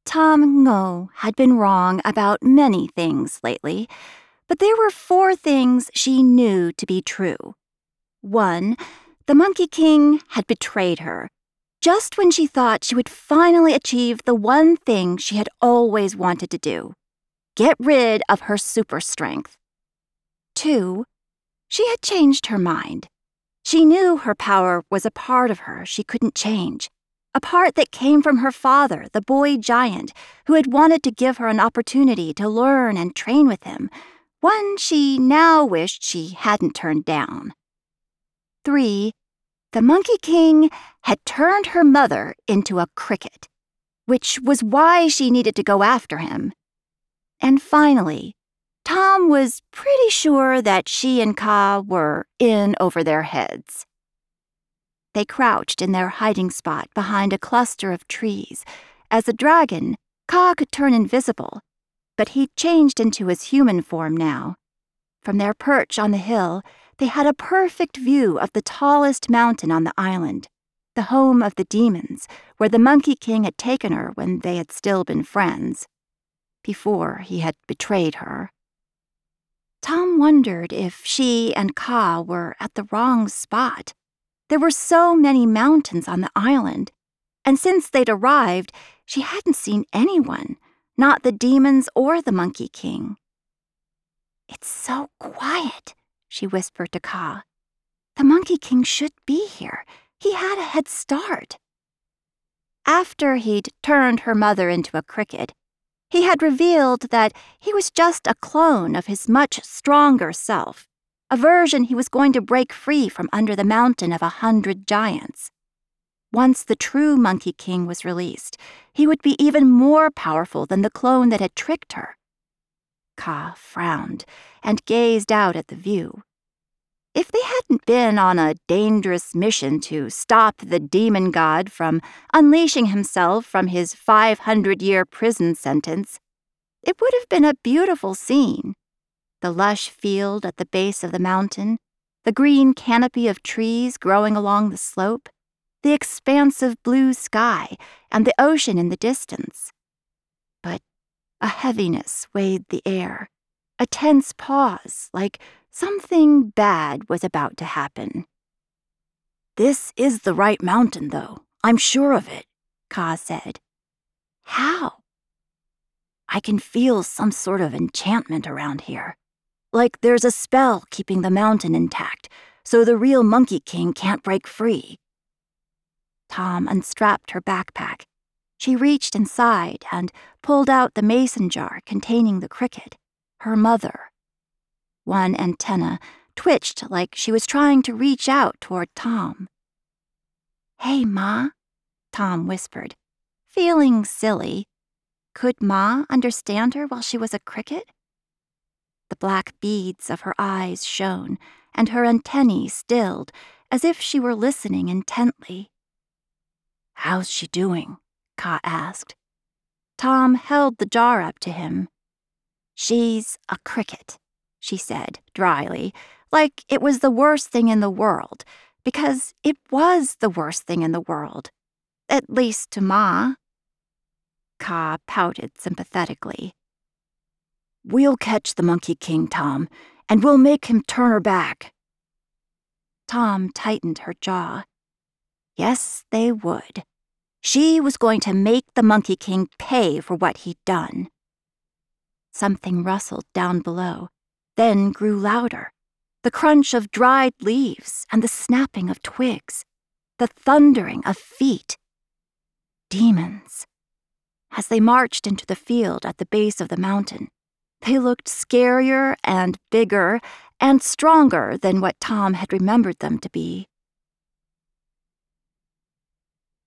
Tom Ngo had been wrong about many things lately, but there were 4 things she knew to be true. 1, the Monkey King had betrayed her, just when she thought she would finally achieve the one thing she had always wanted to do: get rid of her super strength. 2, she had changed her mind. She knew her power was a part of her she couldn't change, a part that came from her father, the boy giant, who had wanted to give her an opportunity to learn and train with him, one she now wished she hadn't turned down. 3, the Monkey King had turned her mother into a cricket, which was why she needed to go after him. And finally, Tom was pretty sure that she and Kaa were in over their heads. They crouched in their hiding spot behind a cluster of trees. As a dragon, Kaa could turn invisible, but he'd changed into his human form now. From their perch on the hill, they had a perfect view of the tallest mountain on the island, the home of the demons, where the Monkey King had taken her when they had still been friends, before he had betrayed her. Tom wondered if she and Kaa were at the wrong spot. There were so many mountains on the island, and since they'd arrived, she hadn't seen anyone, not the demons or the Monkey King. "It's so quiet," she whispered to Kaa. "The Monkey King should be here. He had a head start." After he'd turned her mother into a cricket, he had revealed that he was just a clone of his much stronger self, a version he was going to break free from under the mountain of 100 giants. Once the true Monkey King was released, he would be even more powerful than the clone that had tricked her. Kaa frowned and gazed out at the view. If they hadn't been on a dangerous mission to stop the demon god from unleashing himself from his 500-year prison sentence, it would have been a beautiful scene. The lush field at the base of the mountain, the green canopy of trees growing along the slope, the expansive blue sky, and the ocean in the distance. But a heaviness weighed the air, a tense pause, like something bad was about to happen. "This is the right mountain, though. I'm sure of it," Kaa said. "How?" "I can feel some sort of enchantment around here. Like there's a spell keeping the mountain intact, so the real Monkey King can't break free." Tom unstrapped her backpack. She reached inside and pulled out the mason jar containing the cricket, her mother. One antenna twitched like she was trying to reach out toward Tom. "Hey, Ma," Tom whispered, feeling silly. Could Ma understand her while she was a cricket? The black beads of her eyes shone, and her antennae stilled, as if she were listening intently. "How's she doing?" Kaa asked. Tom held the jar up to him. "She's a cricket," she said dryly, like it was the worst thing in the world, because it was the worst thing in the world, at least to Ma. Kaa pouted sympathetically. "We'll catch the Monkey King, Tom, and we'll make him turn her back." Tom tightened her jaw. Yes, they would. She was going to make the Monkey King pay for what he'd done. Something rustled down below, then grew louder. The crunch of dried leaves and the snapping of twigs, the thundering of feet. Demons. As they marched into the field at the base of the mountain, they looked scarier and bigger and stronger than what Tom had remembered them to be.